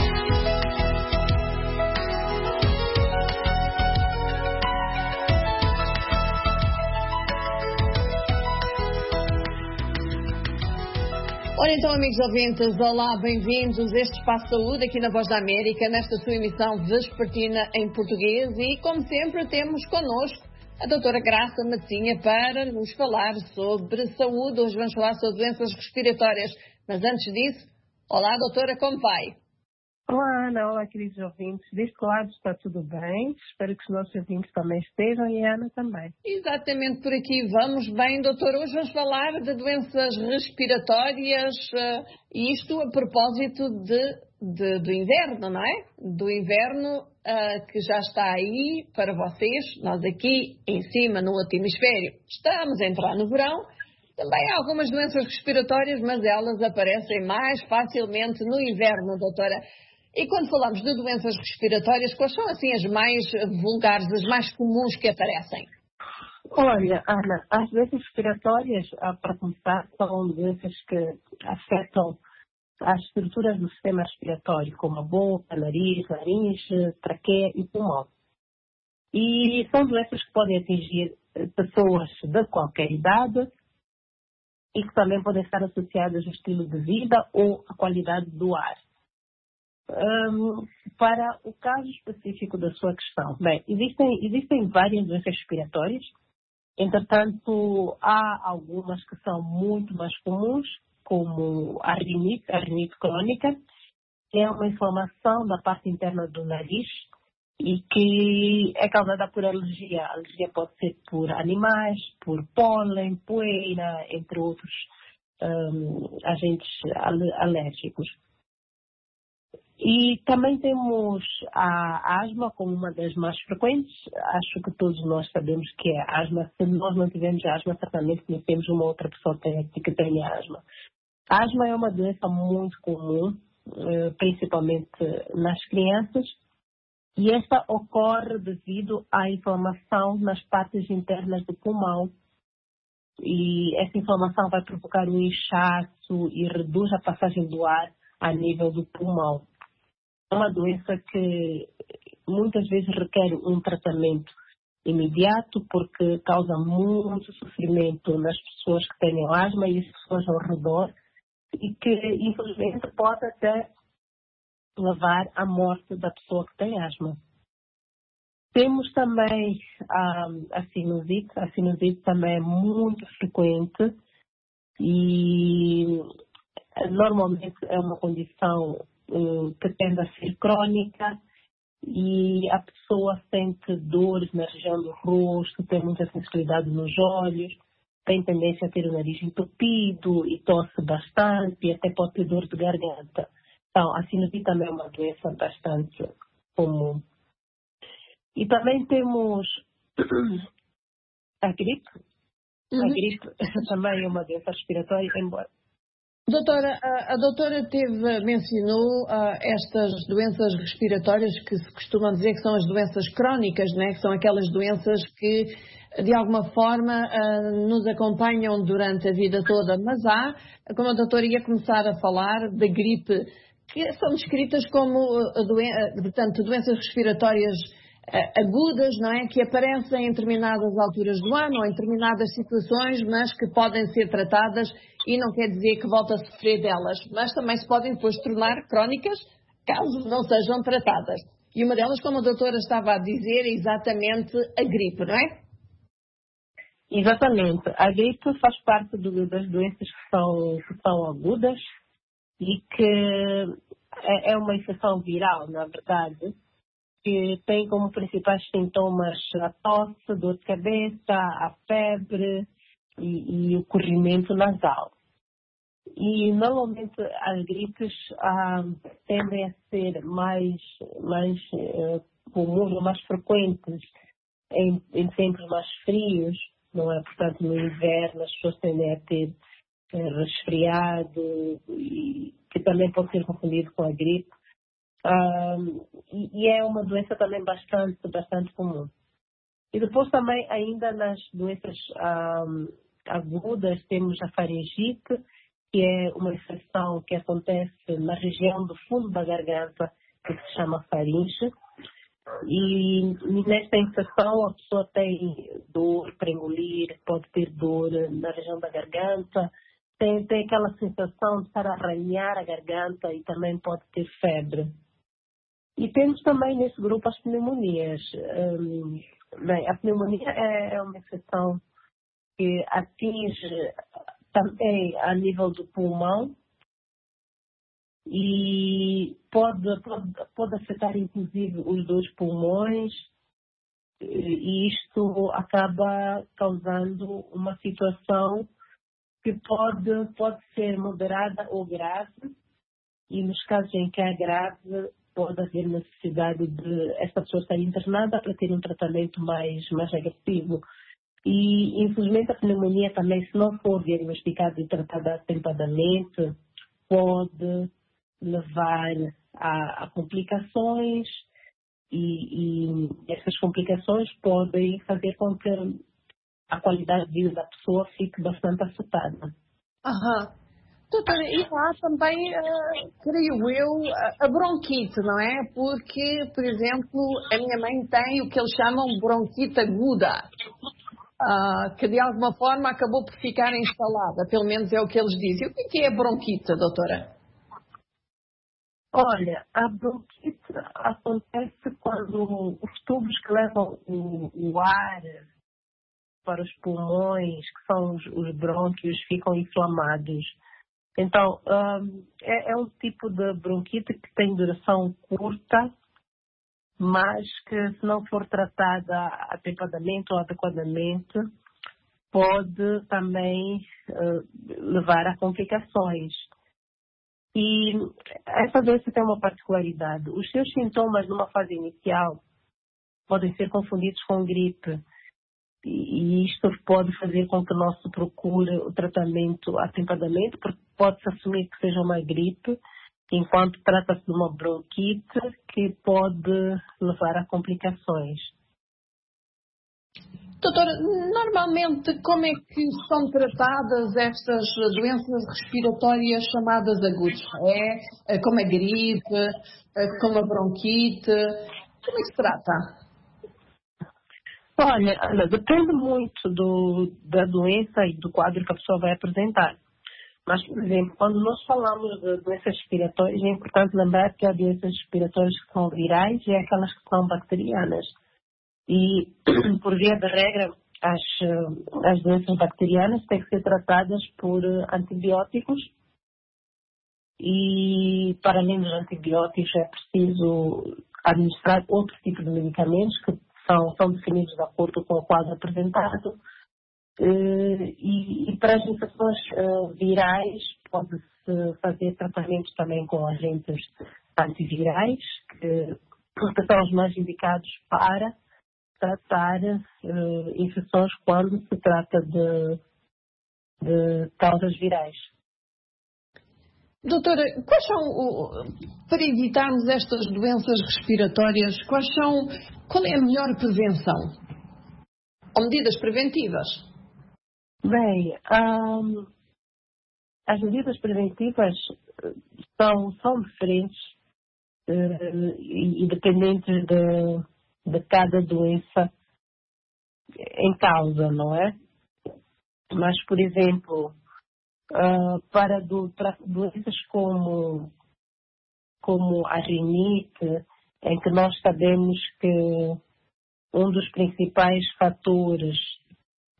Ora então, amigos ouvintes, olá, bem-vindos a este Espaço Saúde aqui na Voz da América, nesta sua emissão vespertina em português, e como sempre temos connosco a doutora Graça Matzinha para nos falar sobre saúde. Hoje vamos falar sobre doenças respiratórias, mas antes disso, olá doutora, como vai? Olá Ana, olá queridos ouvintes, deste lado está tudo bem, espero que os nossos ouvintes também estejam e a Ana também. Exatamente, por aqui vamos bem, doutor. Hoje vamos falar de doenças respiratórias, uh, e isto a propósito de, de, do inverno, não é? Do inverno uh, que já está aí para vocês, nós aqui em cima no outro hemisfério estamos a entrar no verão. Também há algumas doenças respiratórias, mas elas aparecem mais facilmente no inverno, doutora. E quando falamos de doenças respiratórias, quais são assim as mais vulgares, as mais comuns que aparecem? Olha, Ana, as doenças respiratórias, para começar, são doenças que afetam as estruturas do sistema respiratório, como a boca, nariz, laringe, traqueia e pulmão. E são doenças que podem atingir pessoas de qualquer idade e que também podem estar associadas ao estilo de vida ou à qualidade do ar. Um, para o caso específico da sua questão, bem, existem, existem várias doenças respiratórias, entretanto, há algumas que são muito mais comuns, como a rinite, a rinite crônica, que é uma inflamação da parte interna do nariz e que é causada por alergia. A alergia pode ser por animais, por pólen, poeira, entre outros um, agentes alérgicos. E também temos a asma como uma das mais frequentes. Acho que todos nós sabemos que é asma. Se nós não tivermos asma, certamente conhecemos uma outra pessoa que tem asma. A asma é uma doença muito comum, principalmente nas crianças, e esta ocorre devido à inflamação nas partes internas do pulmão. E essa inflamação vai provocar um inchaço e reduz a passagem do ar a nível do pulmão. É uma doença que muitas vezes requer um tratamento imediato porque causa muito sofrimento nas pessoas que têm asma e as pessoas ao redor e que, infelizmente, pode até levar à morte da pessoa que tem asma. Temos também a, a sinusite. A sinusite também é muito frequente e normalmente é uma condição que tende a ser crônica e a pessoa sente dores na região do rosto, tem muita sensibilidade nos olhos, tem tendência a ter o nariz entupido e tosse bastante e até pode ter dor de garganta. Então, a sinusite também é uma doença bastante comum. E também temos a gripe. Uhum. A gripe também é uma doença respiratória, embora... Doutora, a, a doutora teve, mencionou uh, estas doenças respiratórias que se costumam dizer que são as doenças crónicas, né? Que são aquelas doenças que, de alguma forma, uh, nos acompanham durante a vida toda. Mas há, como a doutora ia começar a falar, da gripe, que são descritas como uh, doen portanto, doenças respiratórias agudas, não é? Que aparecem em determinadas alturas do ano ou em determinadas situações, mas que podem ser tratadas e não quer dizer que volte a sofrer delas, mas também se podem depois tornar crónicas caso não sejam tratadas. E uma delas, como a doutora estava a dizer, é exatamente a gripe, não é? Exatamente. A gripe faz parte do, das doenças que são, que são agudas e que é, é uma infecção viral, na verdade, que tem como principais sintomas a tosse, dor de cabeça, a febre e, e o corrimento nasal. E normalmente as gripes ah, tendem a ser mais, mais uh, comuns ou mais frequentes em, em tempos mais frios, não é? Portanto, no inverno as pessoas tendem a ter uh, resfriado, e, que também pode ser confundido com a gripe. Uh, e, e é uma doença também bastante, bastante comum. E depois também, ainda nas doenças uh, agudas, temos a faringite, que é uma infecção que acontece na região do fundo da garganta, que se chama faringe. E nesta infecção a pessoa tem dor para engolir, pode ter dor na região da garganta, tem, tem aquela sensação de estar a arranhar a garganta e também pode ter febre. E temos também nesse grupo as pneumonias. Um, bem, a pneumonia é uma infecção que atinge também a nível do pulmão e pode, pode, pode afetar inclusive os dois pulmões, e isto acaba causando uma situação que pode, pode ser moderada ou grave, e nos casos em que é grave pode haver necessidade de esta pessoa estar internada para ter um tratamento mais, mais agressivo. E, infelizmente, a pneumonia também, se não for diagnosticada e tratada atempadamente, pode levar a, a complicações e, e essas complicações podem fazer com que a qualidade de vida da pessoa fique bastante afetada. Aham. Doutora, e há também, uh, creio eu, a bronquite, não é? Porque, por exemplo, a minha mãe tem o que eles chamam bronquite aguda. Uh, que de alguma forma acabou por ficar instalada, pelo menos é o que eles dizem. O que é a bronquite, doutora? Olha, a bronquite acontece quando os tubos que levam o, o ar para os pulmões, que são os, os brônquios, ficam inflamados. Então, um, é, é um tipo de bronquite que tem duração curta, mas que, se não for tratada atempadamente ou adequadamente, pode também uh, levar a complicações. E essa doença tem uma particularidade. Os seus sintomas, numa fase inicial, podem ser confundidos com gripe. E isto pode fazer com que o nosso procure o tratamento atempadamente, porque pode-se assumir que seja uma gripe, enquanto trata-se de uma bronquite que pode levar a complicações. Doutora, normalmente como é que são tratadas estas doenças respiratórias chamadas agudas? É como a gripe, como a bronquite? Como é que se trata? Olha, depende muito do, da doença e do quadro que a pessoa vai apresentar. Mas, por exemplo, quando nós falamos de doenças respiratórias, é importante lembrar que há doenças respiratórias que são virais e aquelas que são bacterianas. E, por via de regra, as, as doenças bacterianas têm que ser tratadas por antibióticos. E, para além dos antibióticos, é preciso administrar outro tipo de medicamentos que são, são definidos de acordo com o quadro apresentado. E, e para as infecções uh, virais, pode-se fazer tratamento também com agentes antivirais, que, que são os mais indicados para tratar uh, infecções quando se trata de, de causas virais. Doutora, quais são, para evitarmos estas doenças respiratórias, quais são, qual é a melhor prevenção? Ou medidas preventivas? Bem, um, as medidas preventivas são, são diferentes uh, e, e dependentes de, de cada doença em causa, não é? Mas, por exemplo, uh, para, do, para doenças como, como a rinite, em que nós sabemos que um dos principais fatores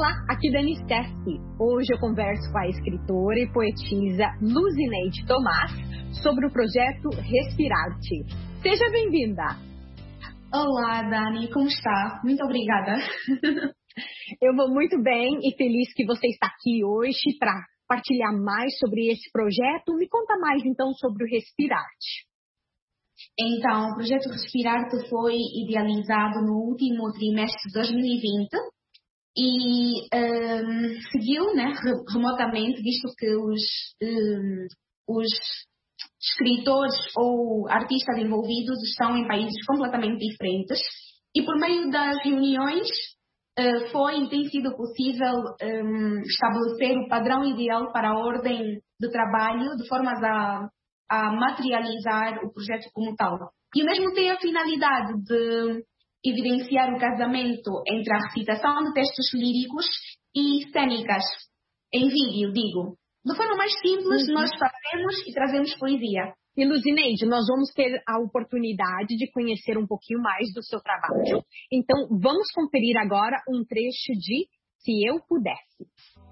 Olá, aqui Dani Steffi. Hoje eu converso com a escritora e poetisa Luzineide Tomás sobre o projeto Respirarte. Seja bem-vinda. Olá, Dani, como está? Muito obrigada. Eu vou muito bem e feliz que você está aqui hoje para partilhar mais sobre esse projeto. Me conta mais então sobre o Respirarte. Então, o projeto Respirarte foi idealizado no último trimestre de dois mil e vinte e um, seguiu, né, remotamente, visto que os, um, os escritores ou artistas envolvidos estão em países completamente diferentes, e por meio das reuniões uh, foi e tem sido possível um, estabelecer o padrão ideal para a ordem de trabalho, de forma a, a materializar o projeto como tal. E o mesmo tem a finalidade de evidenciar o casamento entre a recitação de textos líricos e cênicas, em vídeo, digo. De forma mais simples, uhum. Nós fazemos e trazemos poesia. E Luzineide, nós vamos ter a oportunidade de conhecer um pouquinho mais do seu trabalho. Então, vamos conferir agora um trecho de Se Eu Pudesse.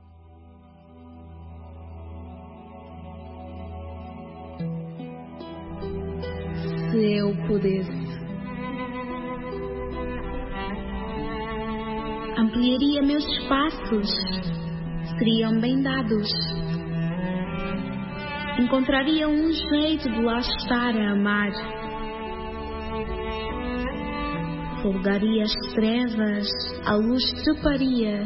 Se eu pudesse, ampliaria meus espaços, seriam bem dados. Encontraria um jeito de lá estar a amar. Folgaria as trevas, a luz treparia.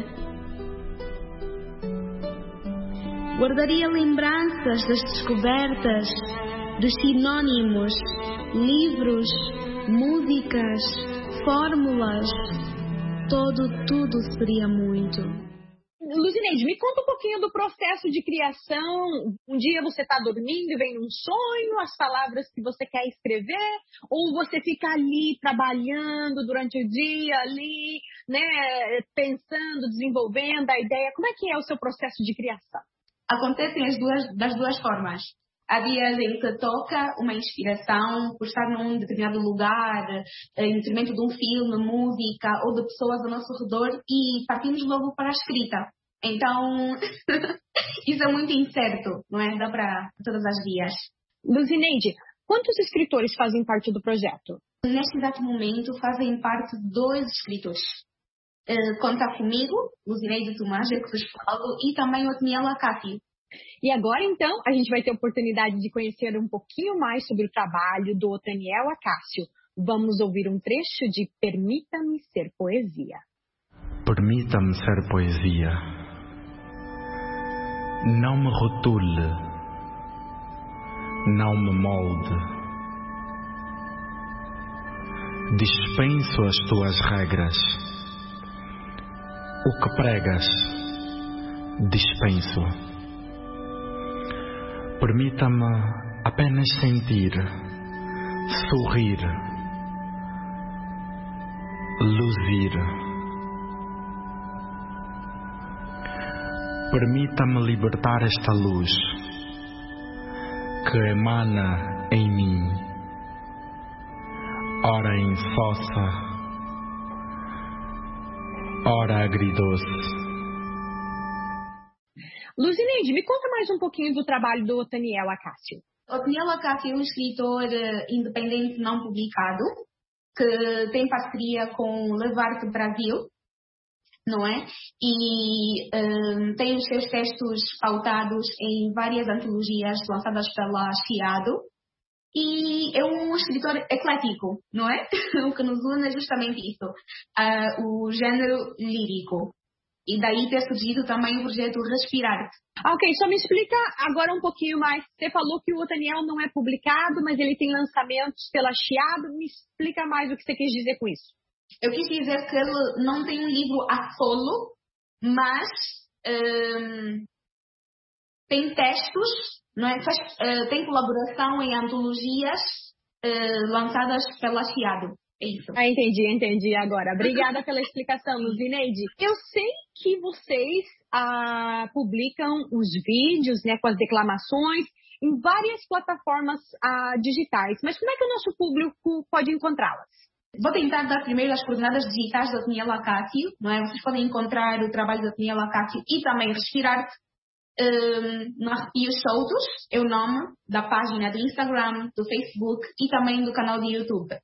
Guardaria lembranças das descobertas, dos sinônimos, livros, músicas, fórmulas. Todo, tudo seria muito. Luzineide, me conta um pouquinho do processo de criação. Um dia você está dormindo e vem um sonho, as palavras que você quer escrever, ou você fica ali trabalhando durante o dia, ali, né, pensando, desenvolvendo a ideia. Como é que é o seu processo de criação? Acontecem as duas, das duas formas. Há dias em que toca uma inspiração por estar num determinado lugar, em detrimento de um filme, música ou de pessoas ao nosso redor, e partimos logo para a escrita. Então, isso é muito incerto, não é? Dá para todas as vias. Luzineide, quantos escritores fazem parte do projeto? Neste exato momento fazem parte dois escritores. Uh, conta comigo, Luzineide Tomás, é que vos falo, e também o Otniel Acácio. E agora, então, a gente vai ter a oportunidade de conhecer um pouquinho mais sobre o trabalho do Otniel Acácio. Vamos ouvir um trecho de Permita-me Ser Poesia. Permita-me ser poesia. Não me rotule. Não me molde. Dispenso as tuas regras. O que pregas, dispenso. Permita-me apenas sentir, sorrir, luzir. Permita-me libertar esta luz que emana em mim, ora insossa, ora agridoce. Luzineide, me conta mais um pouquinho do trabalho do Otniel Acácio. Otniel Acácio é um escritor independente não publicado, que tem parceria com o Levarte Brasil, não é? E um, tem os seus textos pautados em várias antologias lançadas pela Chiado. E é um escritor eclético, não é? O que nos une é justamente isso, uh, o gênero lírico. E daí ter surgido também o projeto Respirarte. Ah, ok, só me explica agora um pouquinho mais. Você falou que o Otniel não é publicado, mas ele tem lançamentos pela Chiado. Me explica mais o que você quis dizer com isso. Eu quis dizer que ele não tem um livro a solo, mas um, tem textos, não é? Faz, uh, tem colaboração em antologias uh, lançadas pela Chiado. É isso. Ah, entendi, entendi agora. Obrigada pela explicação, Luzineide. Eu sei que vocês ah, publicam os vídeos, né, com as declamações em várias plataformas ah, digitais, mas como é que o nosso público pode encontrá-las? Vou tentar dar primeiro as coordenadas digitais da Daniela Cássio, não é? Vocês podem encontrar o trabalho da Daniela Cássio e também Respirar um, no Arrepios Soltos, é o nome da página do Instagram, do Facebook e também do canal de YouTube.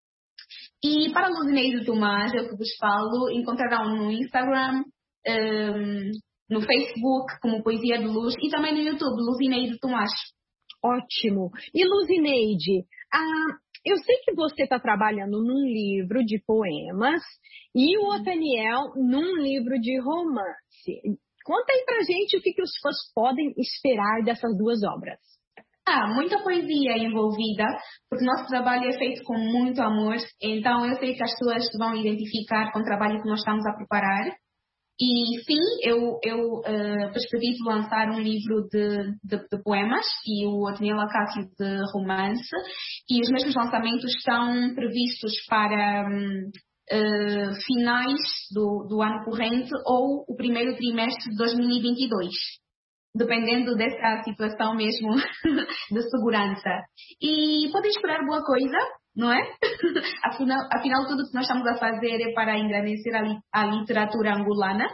E para Luzineide Tomás, eu que vos falo, encontrarão no Instagram, um, no Facebook, como Poesia de Luz, e também no YouTube, Luzineide Tomás. Ótimo. E Luzineide, ah, eu sei que você está trabalhando num livro de poemas e o Otaniel num livro de romance. Conta aí pra gente o que, que os fãs podem esperar dessas duas obras. Ah, muita poesia envolvida, porque nosso trabalho é feito com muito amor, então eu sei que as pessoas vão identificar com o trabalho que nós estamos a preparar. E sim, eu, eu uh, perspectivo lançar um livro de, de, de poemas e o Daniela Cássio de romance, e os mesmos lançamentos estão previstos para um, uh, finais do, do ano corrente ou o primeiro trimestre de dois mil e vinte e dois. Dependendo dessa situação mesmo de segurança. E podem esperar boa coisa, não é? Afinal, afinal, tudo que nós estamos a fazer é para engrandecer a, li, a literatura angolana.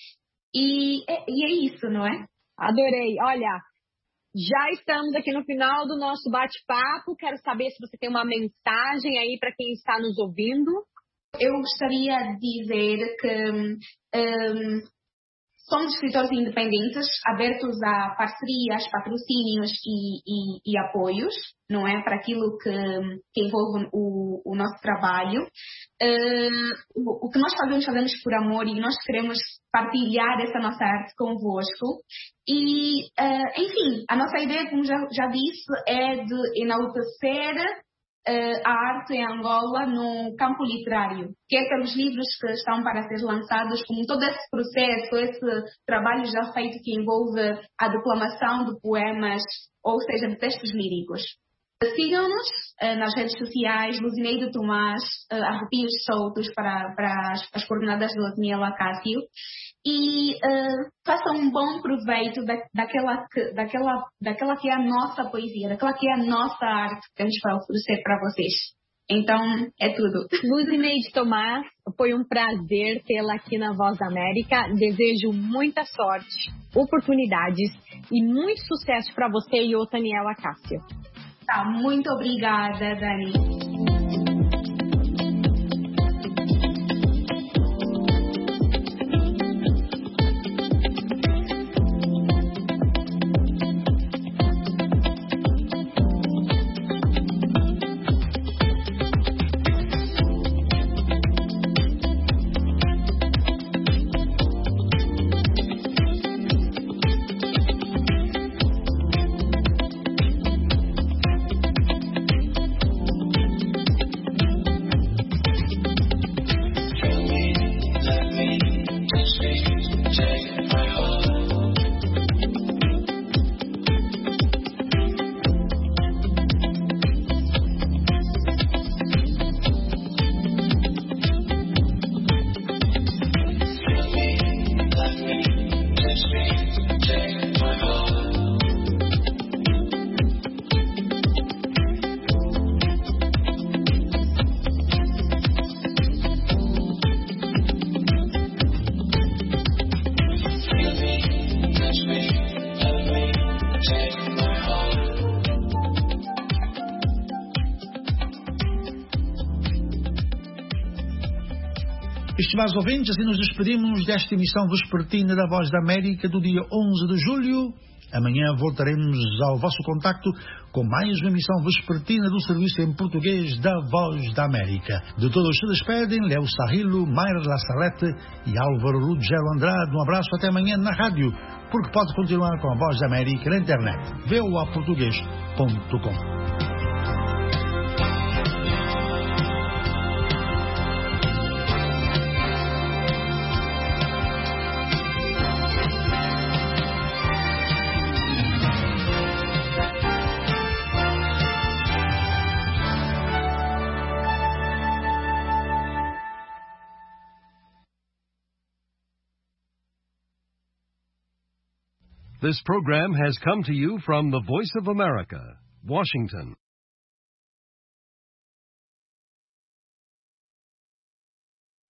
E é, e é isso, não é? Adorei. Olha, já estamos aqui no final do nosso bate-papo. Quero saber se você tem uma mensagem aí para quem está nos ouvindo. Eu gostaria de dizer que... Um, somos escritores independentes, abertos a parcerias, patrocínios e, e, e apoios, não é? Para aquilo que, que envolve o, o nosso trabalho. Uh, o, o que nós fazemos, fazemos por amor e nós queremos partilhar essa nossa arte convosco. E, uh, enfim, a nossa ideia, como já, já disse, é de enaltecer Uh, a arte em Angola no campo literário, quer pelos livros que estão para ser lançados, como todo esse processo, esse trabalho já feito que envolve a declamação de poemas, ou seja, de textos líricos. Sigam-nos uh, nas redes sociais, Luzineide Tomás, uh, Arrepios Soltos para, para as, as coordenadas do Daniela Cássio, e uh, façam um bom proveito da, daquela, que, daquela, daquela que é a nossa poesia, daquela que é a nossa arte que temos para oferecer para vocês. Então, é tudo. Luzineide Tomás, foi um prazer tê-la aqui na Voz da América. Desejo muita sorte, oportunidades e muito sucesso para você e o Daniela Cássio. Tá, muito obrigada, Dani. Estimados ouvintes, assim nos despedimos desta emissão vespertina da Voz da América do dia onze de julho. Amanhã voltaremos ao vosso contacto com mais uma emissão vespertina do serviço em português da Voz da América. De todos se despedem Léo Sarrilo, Mayra La Salete e Álvaro Ruggiero Andrade. Um abraço até amanhã na rádio, porque pode continuar com a Voz da América na internet, v o a português ponto com. This program has come to you from the Voice of America, Washington.